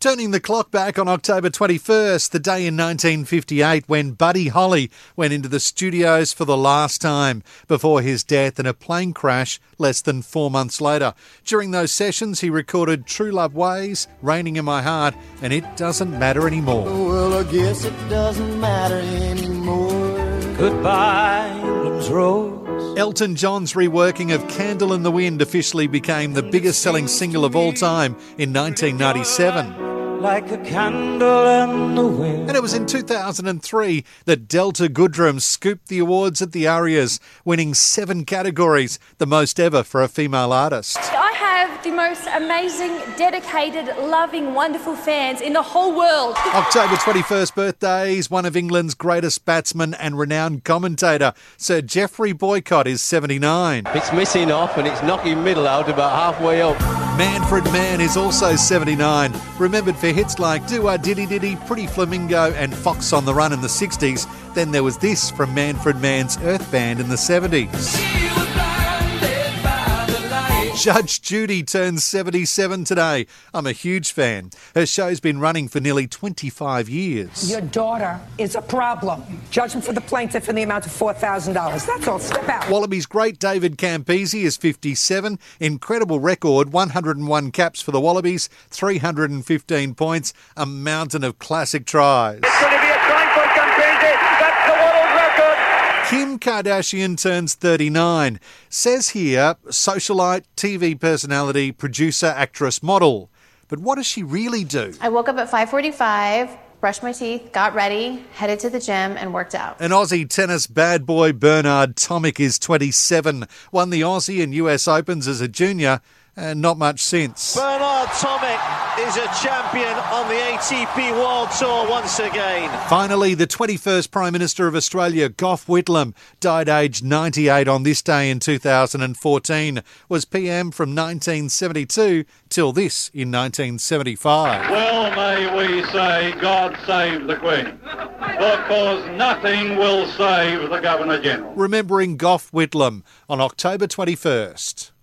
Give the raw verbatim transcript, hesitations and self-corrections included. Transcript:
Turning the clock back on October twenty-first, the day in nineteen fifty-eight when Buddy Holly went into the studios for the last time before his death in a plane crash less than four months later. During those sessions, he recorded True Love Ways, Raining in My Heart, and It Doesn't Matter Anymore. Well, I guess it doesn't matter anymore. Goodbye, England's Rose. Elton John's reworking of Candle in the Wind officially became the biggest selling single of all time in nineteen ninety-seven. Like a candle in the wind. And it was in two thousand three that Delta Goodrem scooped the awards at the Arias, winning seven categories, the most ever for a female artist. I have the most amazing, dedicated, loving, wonderful fans in the whole world. October twenty-first birthdays, one of England's greatest batsmen and renowned commentator, Sir Geoffrey Boycott, is seventy-nine. It's missing off and it's knocking middle out about halfway up. Manfred Mann is also seventy-nine, remembered for hits like Do-A Diddy Diddy, Pretty Flamingo and Fox on the Run in the sixties. Then there was this from Manfred Mann's Earth Band in the seventies. Judge Judy turns seventy-seven today. I'm a huge fan. Her show's been running for nearly twenty-five years. Your daughter is a problem. Judgment for the plaintiff in the amount of four thousand dollars. That's all. Step out. Wallabies great David Campese is fifty-seven. Incredible record, one hundred and one caps for the Wallabies, three hundred and fifteen points, a mountain of classic tries. It's going to be a try for Campese. That's the world record. Kim Kardashian turns thirty-nine. Says here, socialite, T V personality, producer, actress, model. But what does she really do? I woke up at five forty-five, brushed my teeth, got ready, headed to the gym and worked out. An Aussie tennis bad boy, Bernard Tomic, is twenty-seven. Won the Aussie and U S Opens as a junior, and not much since. Bernard Tomic is a champion on the A T P World Tour once again. Finally, the twenty-first Prime Minister of Australia, Gough Whitlam, died aged ninety-eight on this day in two thousand fourteen. Was P M from nineteen seventy-two till this in nineteen seventy-five. Well, may we say, God save the Queen, because nothing will save the Governor-General. Remembering Gough Whitlam on October twenty-first.